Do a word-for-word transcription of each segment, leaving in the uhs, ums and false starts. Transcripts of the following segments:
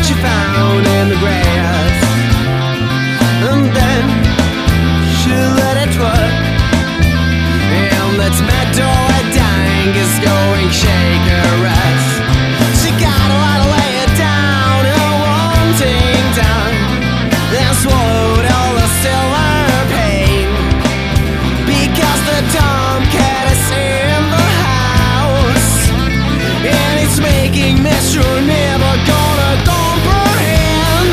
she found in the grass, and then she let it work. And that's metal a dying is going shake her ass. She got a lot to lay it down, a wanting down, and swallowed all the silver pain, because the tomcat is in the house, and it's making me sure never gonna comprehend.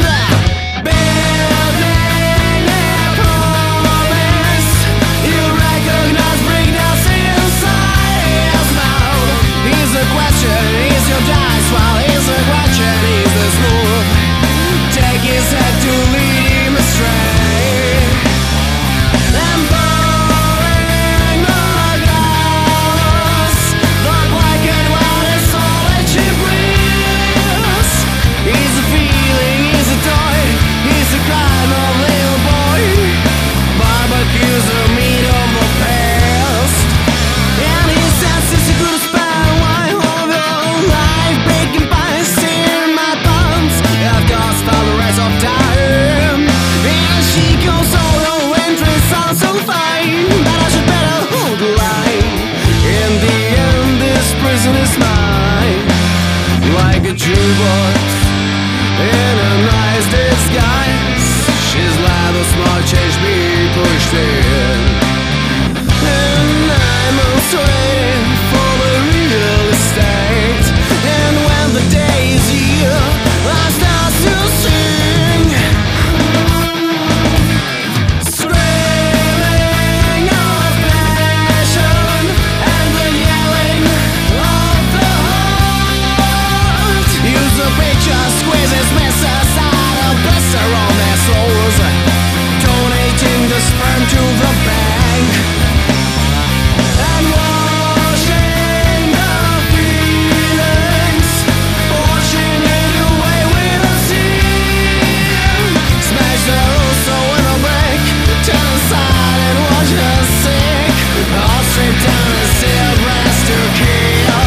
Building a promise, you recognize breakdowns inside his mouth. He's a question, he's your dice, while he's a question, he's the smooth. Take his head to lead him astray, and boring the glass, the black and white is all that she breathes. He's a feeling, he's a toy, he's a kind of little boy. Barbecues the meat of the past, and he says it's a good spell while of your life baking pies in my buns. I've got for the rest of time, and she goes all the entry sounds so fine, but I should better hold the line. In the end, this prison is mine, like a jukebox in a nice disguise. She's like the small change being pushed in, and I'm always waiting for the real estate. And when the day is here, I start to sing, screaming of passion and the yelling of the heart. Use the picture, squeezes messes out of blister on their souls, donating the sperm to the bank, and washing the feelings, washing it away with a seal. Smash the Russo in a break, turn aside and watch her sink, all straight down and seal brass to kill.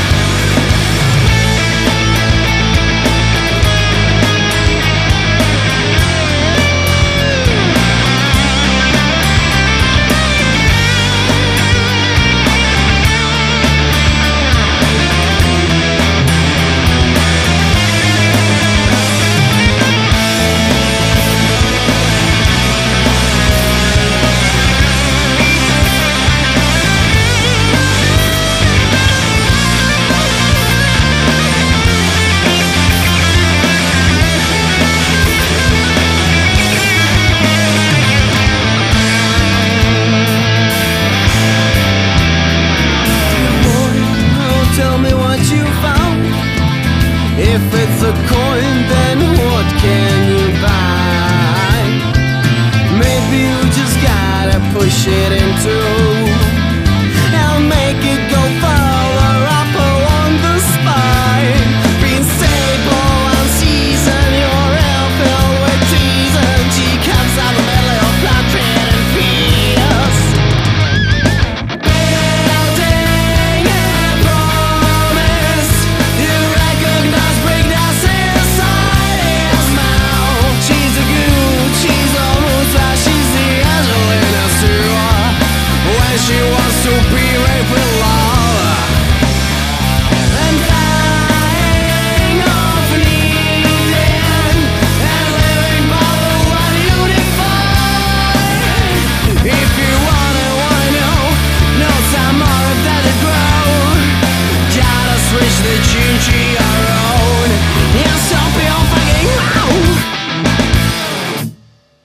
Tell me what you found. If it's a coin, then what can you buy? Maybe you just gotta push it into